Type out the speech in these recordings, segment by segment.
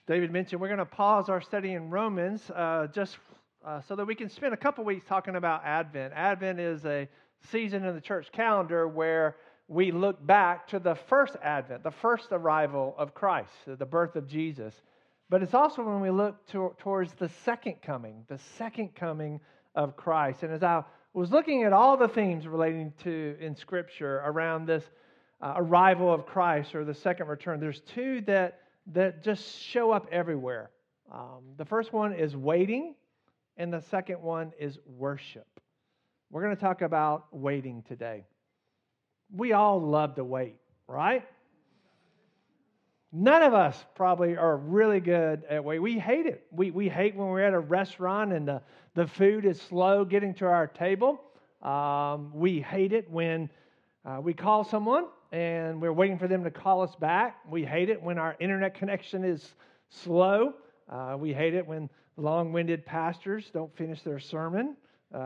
David mentioned, we're going to pause our study in Romans just so that we can spend a couple weeks talking about Advent. Advent is a season in the church calendar where we look back to the first Advent, the first arrival of Christ, the birth of Jesus. But it's also when we look towards the second coming of Christ. And as I was looking at all the themes relating to in Scripture around this arrival of Christ or the second return, there's two that just show up everywhere. The first one is waiting, and the second one is worship. We're going to talk about waiting today. We all love to wait, right? None of us probably are really good at waiting. We hate it. We hate when we're at a restaurant and the food is slow getting to our table. We hate it when we call someone and we're waiting for them to call us back. We hate it when our internet connection is slow. We hate it when long-winded pastors don't finish their sermon.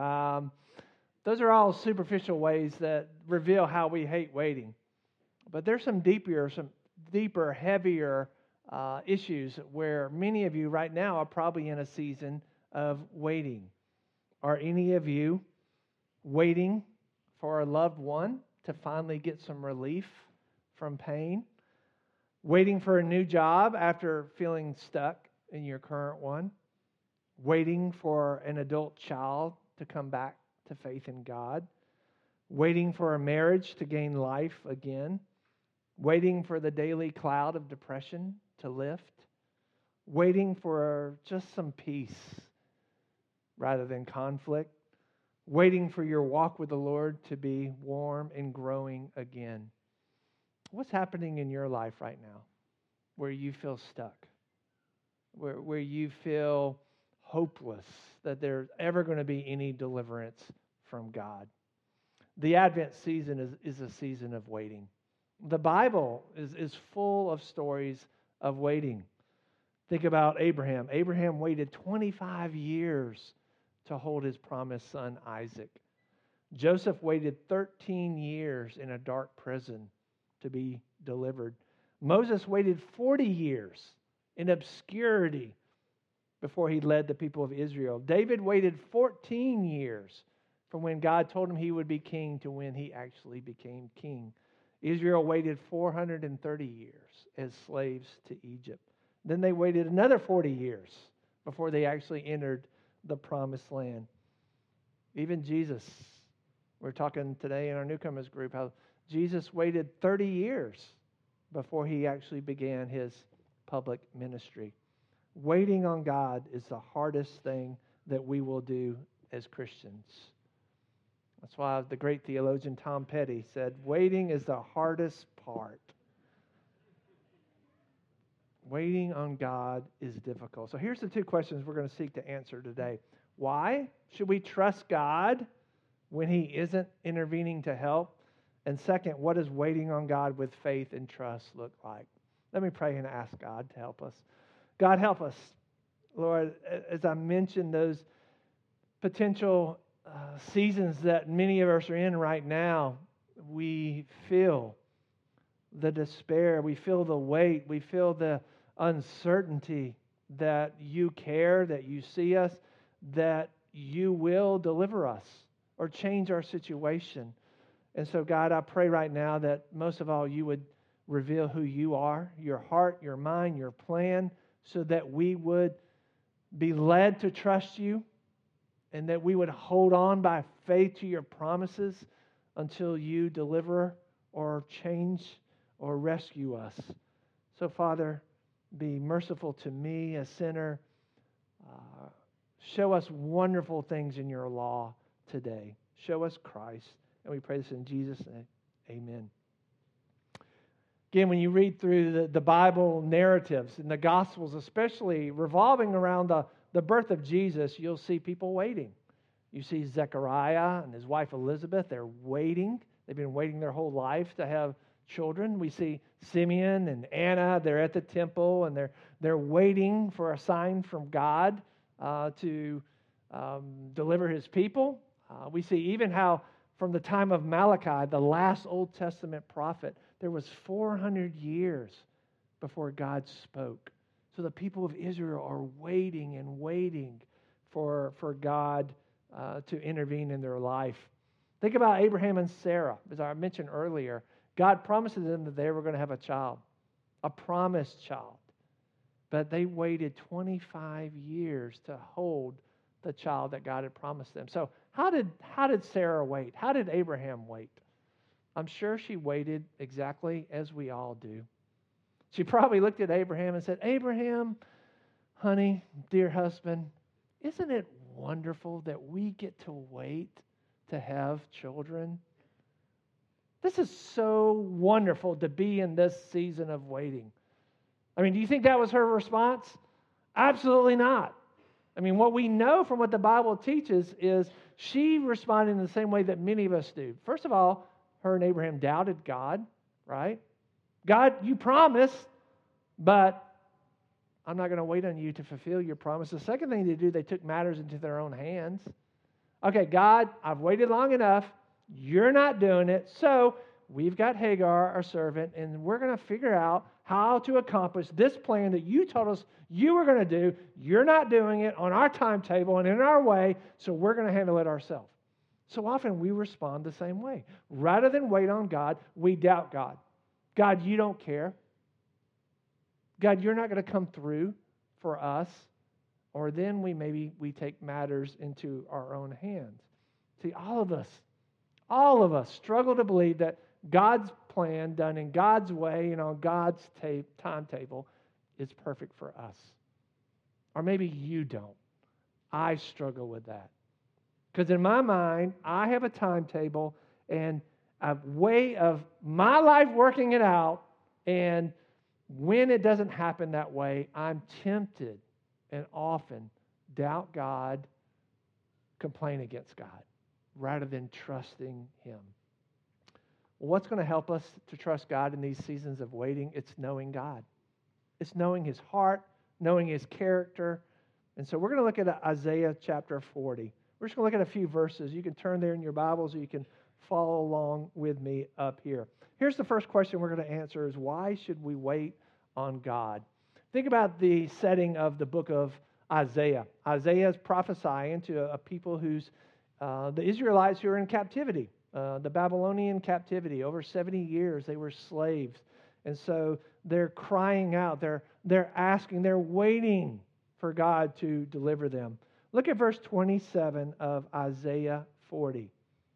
Those are all superficial ways that reveal how we hate waiting. But there's some deeper, heavier issues where many of you right now are probably in a season of waiting. Are any of you waiting for a loved one to finally get some relief from pain? Waiting for a new job after feeling stuck in your current one? Waiting for an adult child to come back to faith in God? Waiting for a marriage to gain life again? Waiting for the daily cloud of depression to lift? Waiting for just some peace rather than conflict? Waiting for your walk with the Lord to be warm and growing again? What's happening in your life right now where you feel stuck? Where you feel hopeless that there's ever going to be any deliverance from God? The Advent season is a season of waiting. The Bible is full of stories of waiting. Think about Abraham. Abraham waited 25 years to hold his promised son Isaac. Joseph waited 13 years in a dark prison to be delivered. Moses waited 40 years in obscurity before he led the people of Israel. David waited 14 years from when God told him he would be king to when he actually became king. Israel waited 430 years as slaves to Egypt. Then they waited another 40 years before they actually entered the promised land. Even Jesus, we're talking today in our newcomers group, how Jesus waited 30 years before he actually began his public ministry. Waiting on God is the hardest thing that we will do as Christians. That's why the great theologian Tom Petty said, waiting is the hardest part. Waiting on God is difficult. So here's the two questions we're going to seek to answer today. Why should we trust God when He isn't intervening to help? And second, what does waiting on God with faith and trust look like? Let me pray and ask God to help us. God, help us. Lord, as I mentioned, those potential seasons that many of us are in right now, we feel the despair, we feel the weight, we feel the uncertainty that you care, that you see us, that you will deliver us or change our situation. And so, God, I pray right now that most of all you would reveal who you are, your heart, your mind, your plan, so that we would be led to trust you and that we would hold on by faith to your promises until you deliver or change or rescue us. So, Father, be merciful to me, a sinner. Show us wonderful things in your law today. Show us Christ. And we pray this in Jesus' name. Amen. Again, when you read through the Bible narratives and the Gospels, especially revolving around the birth of Jesus, you'll see people waiting. You see Zechariah and his wife Elizabeth, they're waiting. They've been waiting their whole life to have children. We see Simeon and Anna, they're at the temple and they're waiting for a sign from God to deliver his people. We see even how from the time of Malachi, the last Old Testament prophet, there was 400 years before God spoke. So the people of Israel are waiting and waiting for God to intervene in their life. Think about Abraham and Sarah. As I mentioned earlier, God promised them that they were going to have a child, a promised child. But they waited 25 years to hold the child that God had promised them. So how did Sarah wait? How did Abraham wait? I'm sure she waited exactly as we all do. She probably looked at Abraham and said, Abraham, honey, dear husband, isn't it wonderful that we get to wait to have children? This is so wonderful to be in this season of waiting. I mean, do you think that was her response? Absolutely not. I mean, what we know from what the Bible teaches is she responded in the same way that many of us do. First of all, her and Abraham doubted God, right? God, you promised, but I'm not going to wait on you to fulfill your promise. The second thing they do, they took matters into their own hands. Okay, God, I've waited long enough. You're not doing it. So we've got Hagar, our servant, and we're going to figure out how to accomplish this plan that you told us you were going to do. You're not doing it on our timetable and in our way, so we're going to handle it ourselves. So often we respond the same way. Rather than wait on God, we doubt God. God, you don't care. God, you're not going to come through for us. Or then we take matters into our own hands. See, all of us struggle to believe that God's plan done in God's way and on God's timetable is perfect for us. Or maybe you don't. I struggle with that. Because in my mind, I have a timetable and a way of my life working it out, and when it doesn't happen that way, I'm tempted and often doubt God, complain against God, rather than trusting Him. Well, what's going to help us to trust God in these seasons of waiting? It's knowing God. It's knowing His heart, knowing His character. And so we're going to look at Isaiah chapter 40. We're just going to look at a few verses. You can turn there in your Bibles, or you can follow along with me up here. Here's the first question we're going to answer is, why should we wait on God? Think about the setting of the book of Isaiah. Isaiah is prophesying to a people who's the Israelites who are in captivity, the Babylonian captivity. Over 70 years they were slaves. And so they're crying out, they're asking, they're waiting for God to deliver them. Look at verse 27 of Isaiah 40.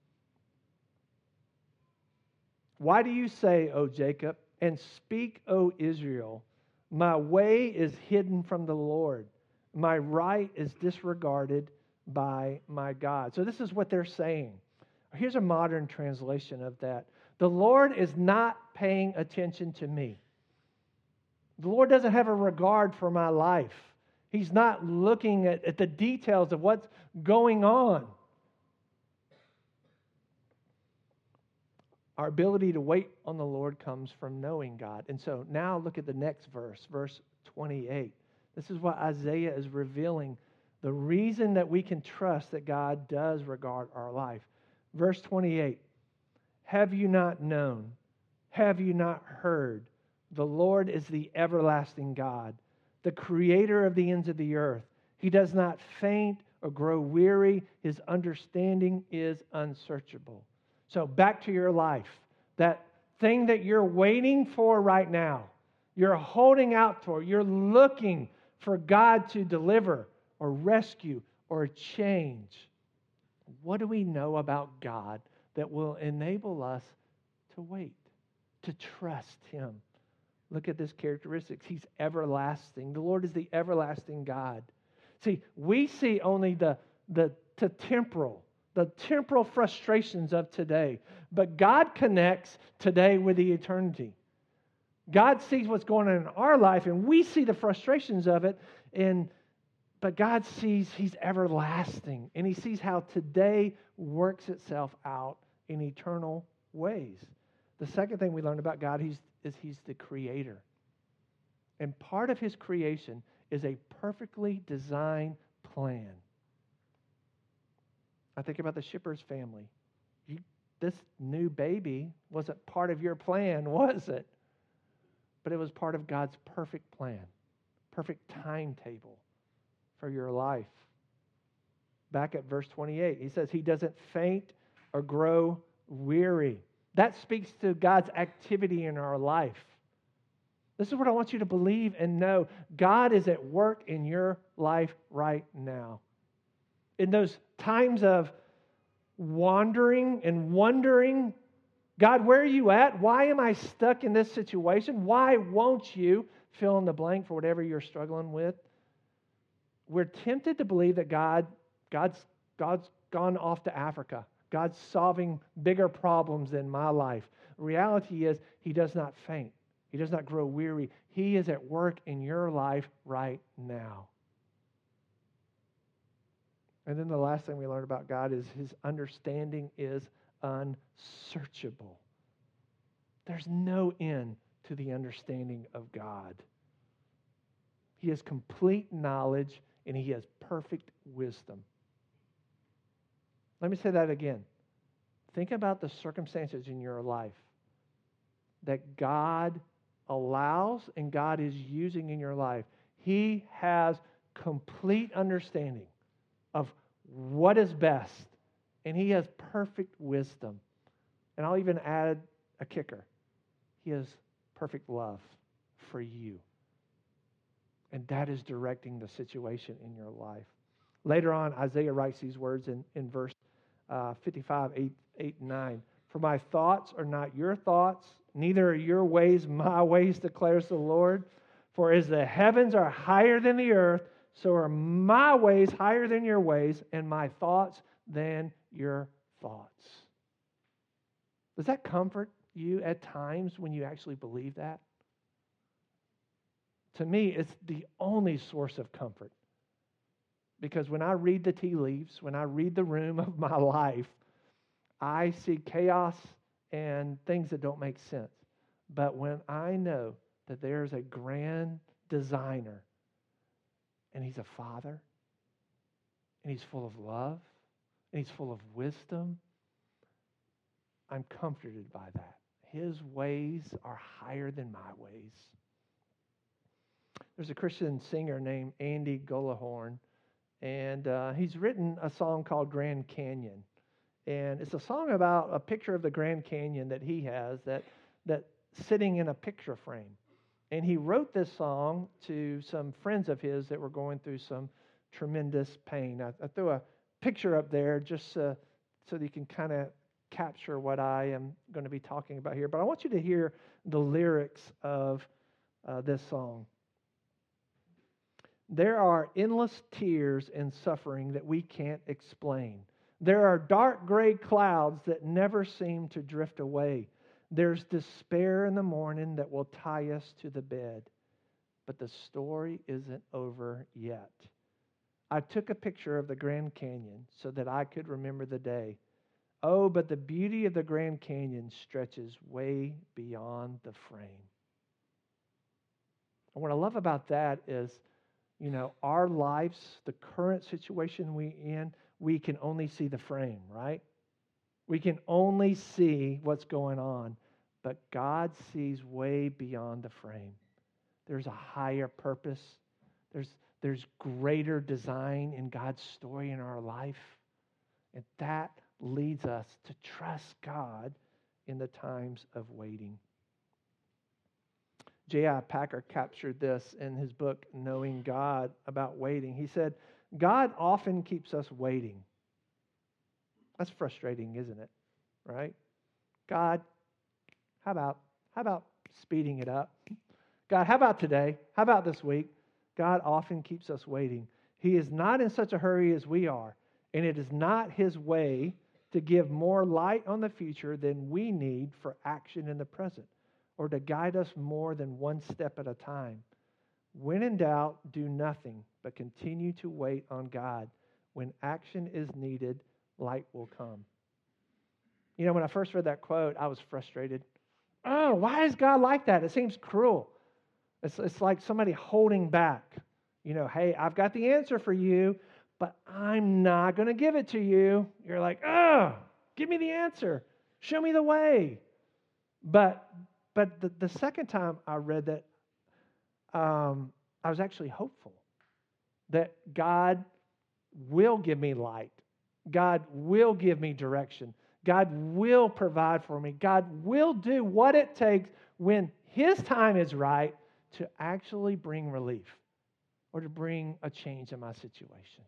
Why do you say, O Jacob, and speak, O Israel, my way is hidden from the Lord. My right is disregarded by my God. So this is what they're saying. Here's a modern translation of that. The Lord is not paying attention to me. The Lord doesn't have a regard for my life. He's not looking at the details of what's going on. Our ability to wait on the Lord comes from knowing God. And so now look at the next verse, verse 28. This is what Isaiah is revealing, the reason that we can trust that God does regard our life. Verse 28, have you not known? Have you not heard? The Lord is the everlasting God, the creator of the ends of the earth. He does not faint or grow weary. His understanding is unsearchable. So back to your life, that thing that you're waiting for right now, you're holding out for, you're looking for God to deliver or rescue or change. What do we know about God that will enable us to wait, to trust Him? Look at this characteristics. He's everlasting. The Lord is the everlasting God. See, we see only the temporal frustrations of today. But God connects today with the eternity. God sees what's going on in our life, and we see the frustrations of it. But God sees He's everlasting, and He sees how today works itself out in eternal ways. The second thing we learn about God is He's the creator. And part of His creation is a perfectly designed plan. I think about the Shippers family. This new baby wasn't part of your plan, was it? But it was part of God's perfect plan. perfect timetable for your life. Back at verse 28, he says he doesn't faint or grow weary. That speaks to God's activity in our life. This is what I want you to believe and know. God is at work in your life right now. In those times of wandering and wondering, God, where are you at? Why am I stuck in this situation? Why won't you fill in the blank for whatever you're struggling with? We're tempted to believe that God's gone off to Africa. God's solving bigger problems than my life. The reality is he does not faint. He does not grow weary. He is at work in your life right now. And then the last thing we learn about God is his understanding is unsearchable. There's no end to the understanding of God. He has complete knowledge and he has perfect wisdom. Let me say that again. Think about the circumstances in your life that God allows and God is using in your life. He has complete understanding of what is best, and he has perfect wisdom. And I'll even add a kicker. He has perfect love for you. And that is directing the situation in your life. Later on, Isaiah writes these words in verse 55, 8 and 9. For my thoughts are not your thoughts, neither are your ways my ways, declares the Lord. For as the heavens are higher than the earth, so are my ways higher than your ways, and my thoughts than your thoughts. Does that comfort you at times when you actually believe that? To me, it's the only source of comfort. Because when I read the tea leaves, when I read the room of my life, I see chaos and things that don't make sense. But when I know that there's a grand designer, and he's a father, and he's full of love, and he's full of wisdom, I'm comforted by that. His ways are higher than my ways. There's a Christian singer named Andy Gullahorn, and he's written a song called Grand Canyon. And it's a song about a picture of the Grand Canyon that he has that sitting in a picture frame. And he wrote this song to some friends of his that were going through some tremendous pain. I threw a picture up there just so that you can kind of capture what I am going to be talking about here. But I want you to hear the lyrics of this song. There are endless tears and suffering that we can't explain. There are dark gray clouds that never seem to drift away. There's despair in the morning that will tie us to the bed. But the story isn't over yet. I took a picture of the Grand Canyon so that I could remember the day. Oh, but the beauty of the Grand Canyon stretches way beyond the frame. And what I love about that is, our lives, the current situation we're in, we can only see the frame, right? We can only see what's going on. But God sees way beyond the frame. There's a higher purpose. There's greater design in God's story in our life. And that leads us to trust God in the times of waiting. J.I. Packer captured this in his book, Knowing God, about waiting. He said, God often keeps us waiting. That's frustrating, isn't it? Right? God, how about speeding it up? God, how about today? How about this week? God often keeps us waiting. He is not in such a hurry as we are, and it is not his way to give more light on the future than we need for action in the present, or to guide us more than one step at a time. When in doubt, do nothing, but continue to wait on God. When action is needed, light will come. When I first read that quote, I was frustrated. Oh, why is God like that? It seems cruel. It's like somebody holding back. Hey, I've got the answer for you, but I'm not going to give it to you. You're like, oh, give me the answer. Show me the way. But the second time I read that, I was actually hopeful that God will give me light. God will give me direction. God will provide for me. God will do what it takes when His time is right to actually bring relief or to bring a change in my situation.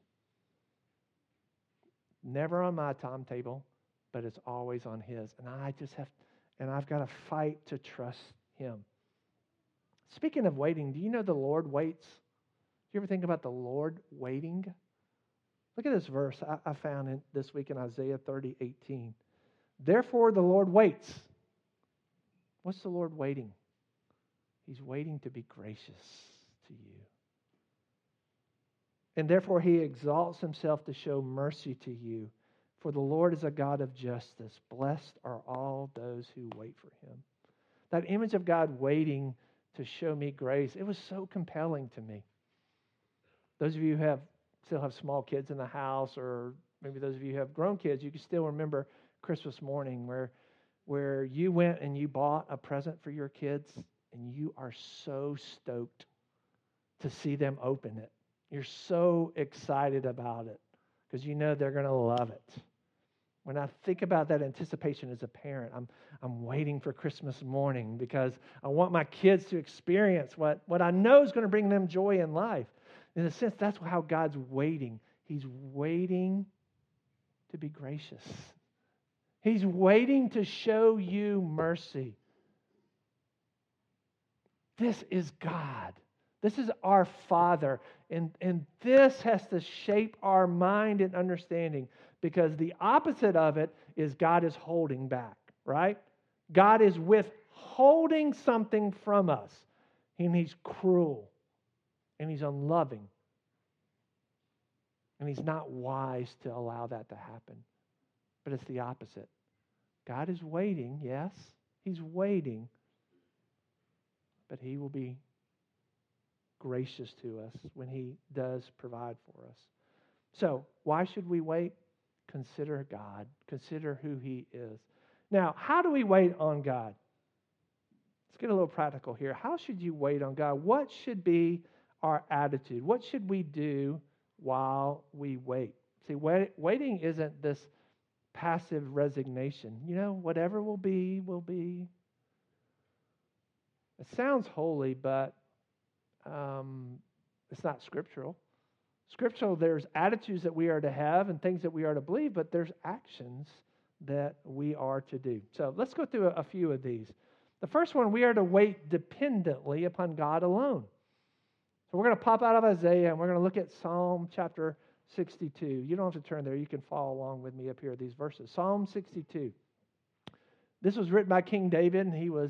Never on my timetable, but it's always on His. And I've got to fight to trust Him. Speaking of waiting, do you know the Lord waits? Do you ever think about the Lord waiting? Look at this verse I found this week in Isaiah 30:18. Therefore the Lord waits. What's the Lord waiting? He's waiting to be gracious to you. And therefore He exalts Himself to show mercy to you. For the Lord is a God of justice. Blessed are all those who wait for Him. That image of God waiting to show me grace, it was so compelling to me. Those of you who still have small kids in the house, or maybe those of you who have grown kids, you can still remember Christmas morning where you went and you bought a present for your kids, and you are so stoked to see them open it. You're so excited about it because you know they're going to love it. When I think about that anticipation as a parent, I'm waiting for Christmas morning because I want my kids to experience what I know is going to bring them joy in life. In a sense, that's how God's waiting. He's waiting to be gracious. He's waiting to show you mercy. This is God. This is our Father. And this has to shape our mind and understanding, because the opposite of it is God is holding back, right? God is withholding something from us. And He's cruel. And He's unloving. And He's not wise to allow that to happen. But it's the opposite. God is waiting, yes. He's waiting. But He will be gracious to us when He does provide for us. So, why should we wait? Consider God. Consider who He is. Now, how do we wait on God? Let's get a little practical here. How should you wait on God? What should be our attitude? What should we do while we wait? See, waiting isn't this passive resignation. You know, whatever will be, will be. It sounds holy, but it's not scriptural. Scriptural, there's attitudes that we are to have and things that we are to believe, but there's actions that we are to do. So let's go through a few of these. The first one, we are to wait dependently upon God alone. So we're going to pop out of Isaiah and we're going to look at Psalm chapter 62. You don't have to turn there. You can follow along with me up here, these verses. Psalm 62. This was written by King David, and he was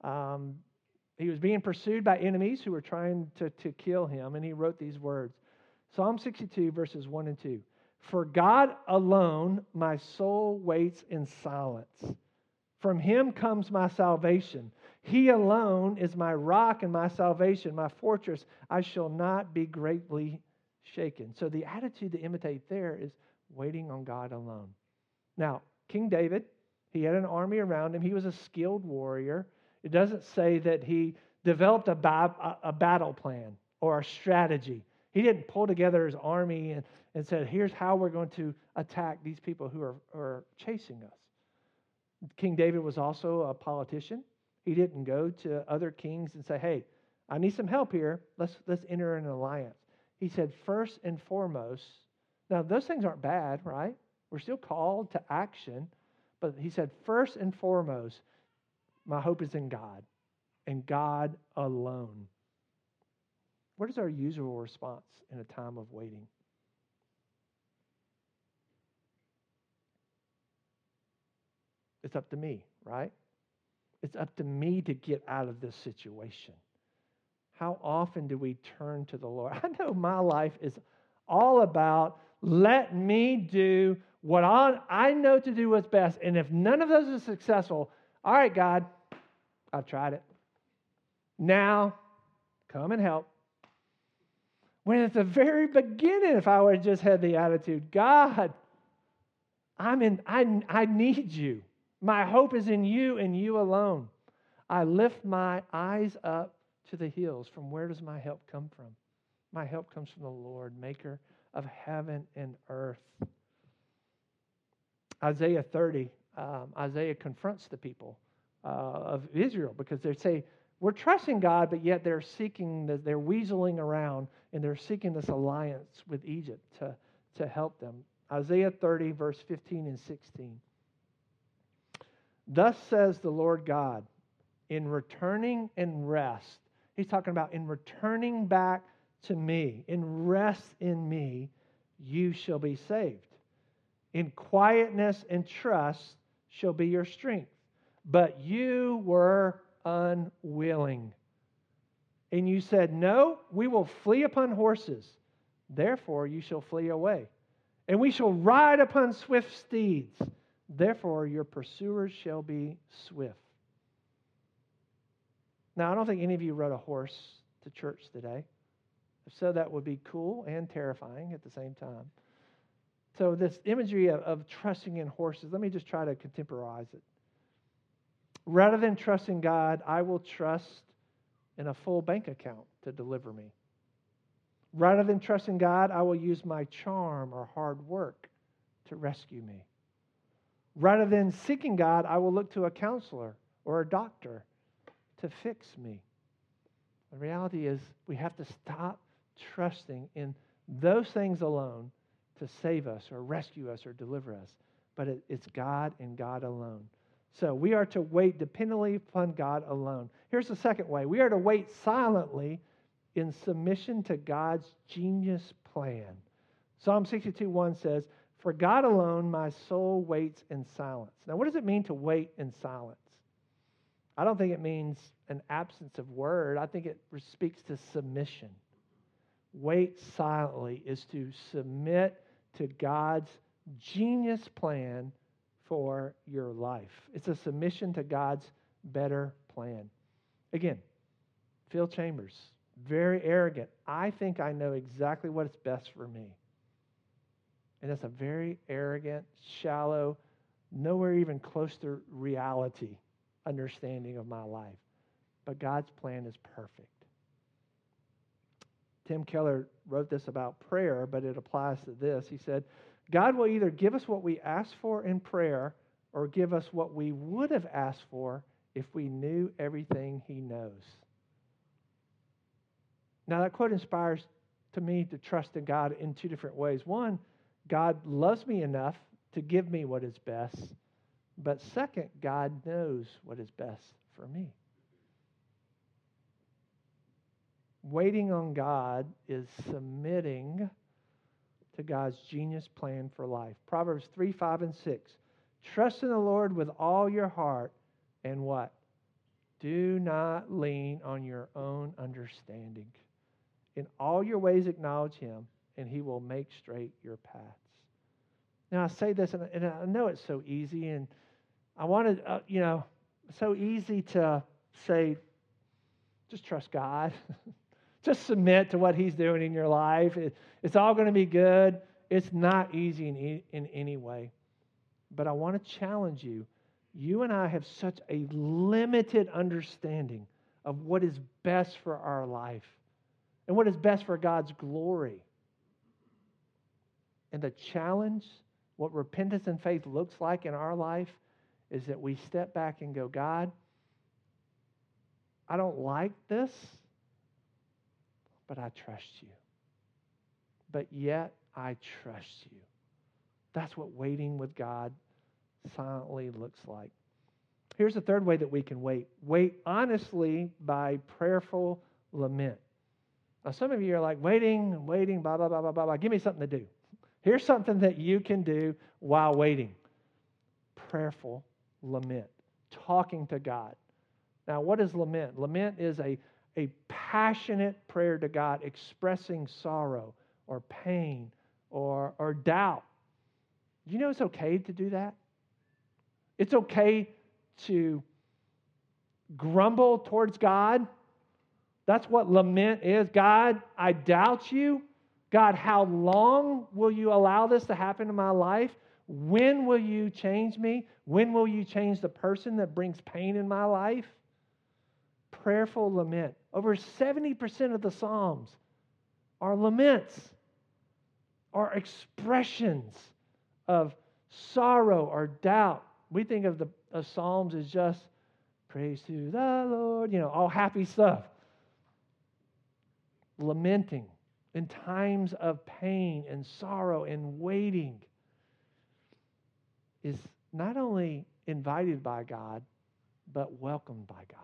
being pursued by enemies who were trying to kill him, and he wrote these words. Psalm 62, verses 1 and 2. For God alone my soul waits in silence. From Him comes my salvation. He alone is my rock and my salvation, my fortress. I shall not be greatly shaken. So the attitude to imitate there is waiting on God alone. Now, King David, he had an army around him. He was a skilled warrior. It doesn't say that he developed a battle plan or a strategy. He didn't pull together his army and said, here's how we're going to attack these people who are chasing us. King David was also a politician. He didn't go to other kings and say, hey, I need some help here. Let's enter an alliance. He said, first and foremost, now those things aren't bad, right? We're still called to action. But he said, first and foremost, my hope is in God and God alone. What is our usual response in a time of waiting? It's up to me, right? It's up to me to get out of this situation. How often do we turn to the Lord? I know my life is all about let me do what I know to do what's best. And if none of those are successful, all right, God, I've tried it. Now, come and help. When at the very beginning, if I would have just had the attitude, God, I need you. My hope is in you and you alone. I lift my eyes up to the hills. From where does my help come from? My help comes from the Lord, maker of heaven and earth. Isaiah 30, Isaiah confronts the people of Israel because they say, we're trusting God, but yet they're weaseling around and they're seeking this alliance with Egypt to help them. Isaiah 30, verse 15 and 16. Thus says the Lord God, in returning and rest. He's talking about in returning back to me, in rest in me, you shall be saved. In quietness and trust shall be your strength. But you were unwilling. And you said, no, we will flee upon horses. Therefore you shall flee away. And we shall ride upon swift steeds. Therefore your pursuers shall be swift. Now, I don't think any of you rode a horse to church today. If so, that would be cool and terrifying at the same time. So this imagery of trusting in horses, let me just try to contemporize it. Rather than trusting God, I will trust in a full bank account to deliver me. Rather than trusting God, I will use my charm or hard work to rescue me. Rather than seeking God, I will look to a counselor or a doctor to fix me. The reality is we have to stop trusting in those things alone to save us or rescue us or deliver us. But it's God and God alone. So we are to wait dependently upon God alone. Here's the second way. We are to wait silently in submission to God's genius plan. Psalm 62:1 says, for God alone my soul waits in silence. Now, what does it mean to wait in silence? I don't think it means an absence of word. I think it speaks to submission. Wait silently is to submit to God's genius plan for your life. It's a submission to God's better plan. Again, Phil Chambers, very arrogant. I think I know exactly what is best for me. And that's a very arrogant, shallow, nowhere even close to reality understanding of my life. But God's plan is perfect. Tim Keller wrote this about prayer, but it applies to this. He said, God will either give us what we ask for in prayer or give us what we would have asked for if we knew everything He knows. Now, that quote inspires to me to trust in God in two different ways. One, God loves me enough to give me what is best. But second, God knows what is best for me. Waiting on God is submitting to God's genius plan for life. Proverbs 3, 5, and 6. Trust in the Lord with all your heart and what? Do not lean on your own understanding. In all your ways acknowledge Him, and He will make straight your paths. Now, I say this, and I know it's so easy, and I wanted, so easy to say, just trust God. Just submit to what He's doing in your life. It's all going to be good. It's not easy in any way. But I want to challenge you. You and I have such a limited understanding of what is best for our life and what is best for God's glory. And the challenge, what repentance and faith looks like in our life, is that we step back and go, God, I don't like this, but I trust you. But yet, I trust you. That's what waiting with God silently looks like. Here's the third way that we can wait. Wait honestly by prayerful lament. Now, some of you are like, waiting, blah, blah, blah, blah, blah. Give me something to do. Here's something that you can do while waiting. Prayerful lament. Talking to God. Now, what is lament? Lament is a passionate prayer to God, expressing sorrow or pain or doubt. Do you know it's okay to do that? It's okay to grumble towards God. That's what lament is. God, I doubt you. God, how long will you allow this to happen in my life? When will you change me? When will you change the person that brings pain in my life? Prayerful lament Over 70% of the Psalms are laments, are expressions of sorrow or doubt. We think of the Psalms as just praise to the Lord, all happy stuff. Lamenting in times of pain and sorrow and waiting is not only invited by God, but welcomed by God.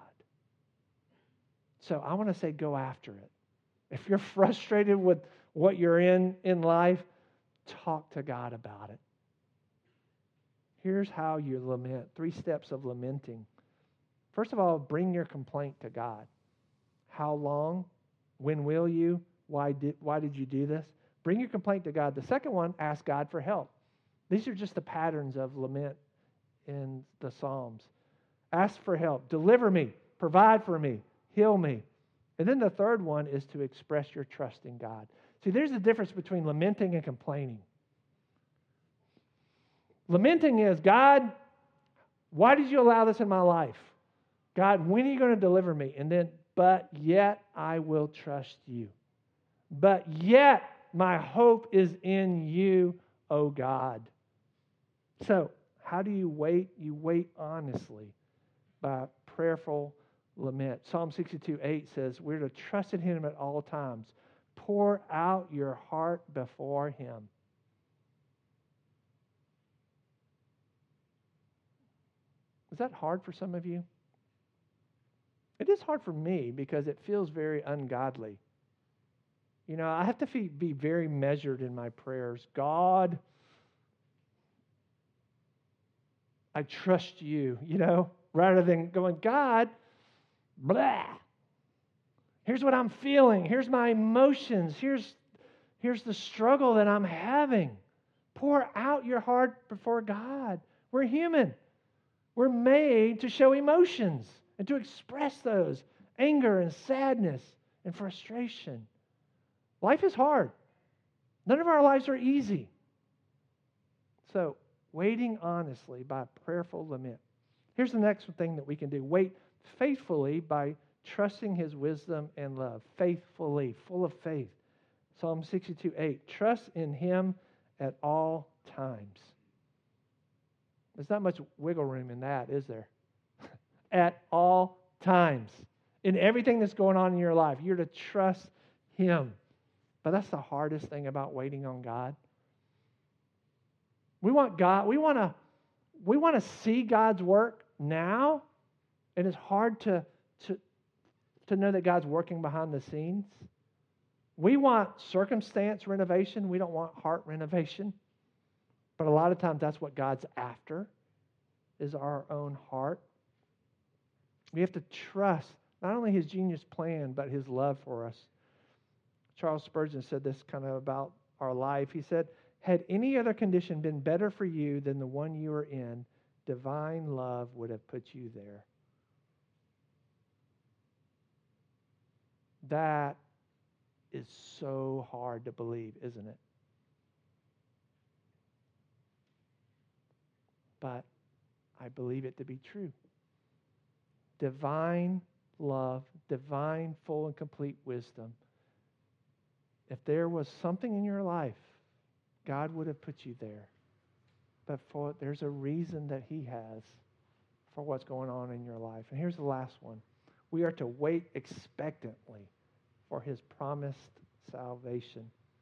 So I want to say go after it. If you're frustrated with what you're in life, talk to God about it. Here's how you lament. 3 steps of lamenting. First of all, bring your complaint to God. How long? When will you? Why did you do this? Bring your complaint to God. The second one, ask God for help. These are just the patterns of lament in the Psalms. Ask for help. Deliver me. Provide for me. Heal me. And then the third one is to express your trust in God. See, there's a difference between lamenting and complaining. Lamenting is, God, why did you allow this in my life? God, when are you going to deliver me? And then, but yet I will trust you. But yet my hope is in you, O God. So, how do you wait? You wait honestly by prayerful lament. Psalm 62:8 says, we're to trust in Him at all times. Pour out your heart before Him. Is that hard for some of you? It is hard for me because it feels very ungodly. I have to be very measured in my prayers. God, I trust you, rather than going, God, blah. Here's what I'm feeling. Here's my emotions. Here's the struggle that I'm having. Pour out your heart before God. We're human. We're made to show emotions and to express those. Anger and sadness and frustration. Life is hard. None of our lives are easy. So, waiting honestly by prayerful lament. Here's the next thing that we can do. Wait faithfully by trusting His wisdom and love. Faithfully, full of faith. Psalm 62:8. Trust in Him at all times. There's not much wiggle room in that, is there? At all times. In everything that's going on in your life, you're to trust Him. But that's the hardest thing about waiting on God. We want God, we want to see God's work now, and it's hard to know that God's working behind the scenes. We want circumstance renovation. We don't want heart renovation. But a lot of times that's what God's after, is our own heart. We have to trust not only His genius plan, but His love for us. Charles Spurgeon said this kind of about our life. He said, had any other condition been better for you than the one you are in, divine love would have put you there. That is so hard to believe, isn't it? But I believe it to be true. Divine love, divine full and complete wisdom. If there was something in your life, God would have put you there. But there's a reason that He has for what's going on in your life. And here's the last one. We are to wait expectantly for His promised salvation.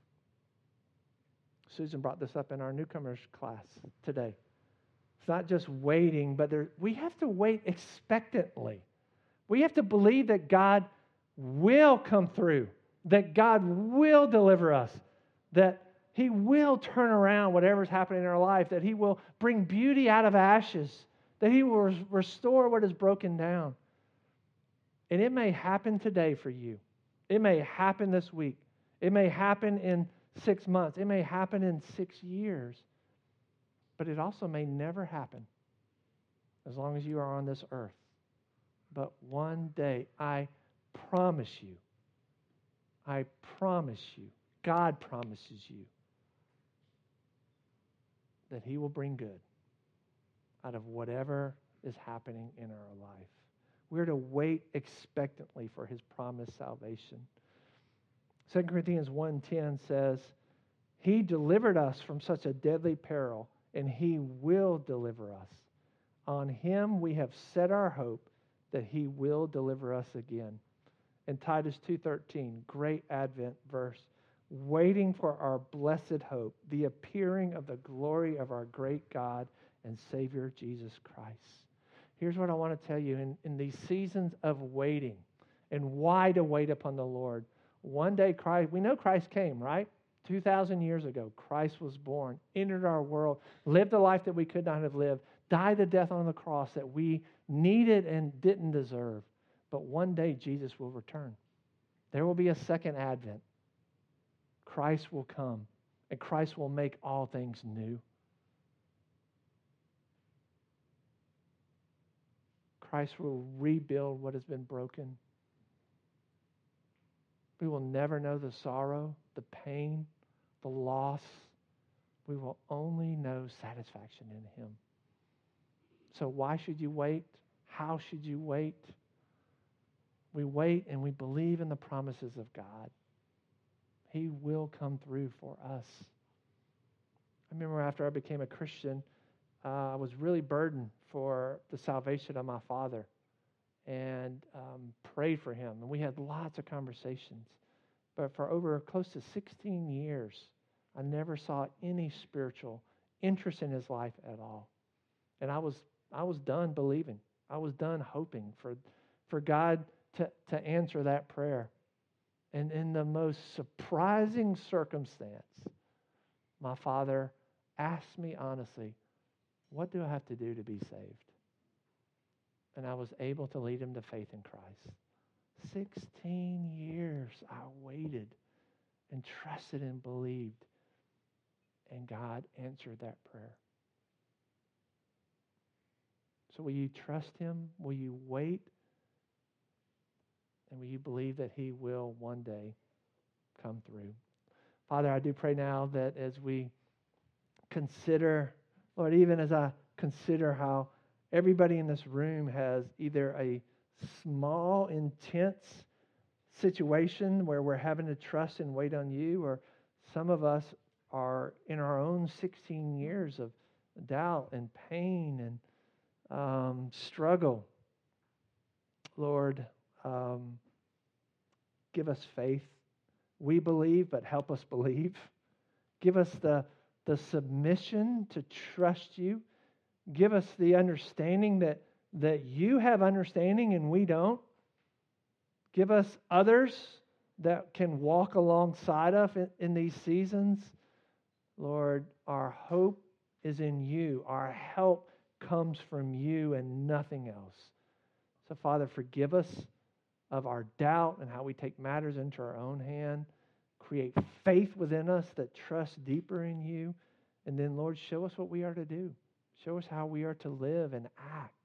Susan brought this up in our newcomers class today. It's not just waiting, but we have to wait expectantly. We have to believe that God will come through, that God will deliver us, that He will turn around whatever's happening in our life, that He will bring beauty out of ashes, that He will restore what is broken down. And it may happen today for you. It may happen this week. It may happen in 6 months. It may happen in 6 years. But it also may never happen as long as you are on this earth. But one day, I promise you, God promises you that He will bring good out of whatever is happening in our life. We're to wait expectantly for his promised salvation. 2 Corinthians 1:10 says, he delivered us from such a deadly peril, and he will deliver us. On him we have set our hope that he will deliver us again. And Titus 2:13, great Advent verse, waiting for our blessed hope, the appearing of the glory of our great God and Savior Jesus Christ. Here's what I want to tell you in these seasons of waiting and why to wait upon the Lord. One day Christ, we know Christ came, right? 2,000 years ago, Christ was born, entered our world, lived the life that we could not have lived, died the death on the cross that we needed and didn't deserve. But one day Jesus will return. There will be a second advent. Christ will come, and Christ will make all things new. Christ will rebuild what has been broken. We will never know the sorrow, the pain, the loss. We will only know satisfaction in him. So why should you wait? How should you wait? We wait and we believe in the promises of God. He will come through for us. I remember after I became a Christian, I was really burdened for the salvation of my father and prayed for him. And we had lots of conversations. But for over close to 16 years, I never saw any spiritual interest in his life at all. And I was done believing. I was done hoping for God to answer that prayer. And in the most surprising circumstance, my father asked me honestly, what do I have to do to be saved? And I was able to lead him to faith in Christ. 16 years I waited and trusted and believed. And God answered that prayer. So will you trust him? Will you wait? And will you believe that he will one day come through? Father, I do pray now that as we consider, Lord, even as I consider how everybody in this room has either a small, intense situation where we're having to trust and wait on you, or some of us are in our own 16 years of doubt and pain and struggle. Lord, give us faith. We believe, but help us believe. Give us the submission to trust you. Give us the understanding that you have understanding and we don't. Give us others that can walk alongside us in these seasons. Lord, our hope is in you. Our help comes from you and nothing else. So, Father, forgive us of our doubt and how we take matters into our own hand. Create faith within us that trusts deeper in you. And then, Lord, show us what we are to do. Show us how we are to live and act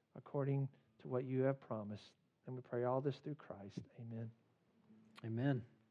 according to what you have promised. And we pray all this through Christ. Amen. Amen.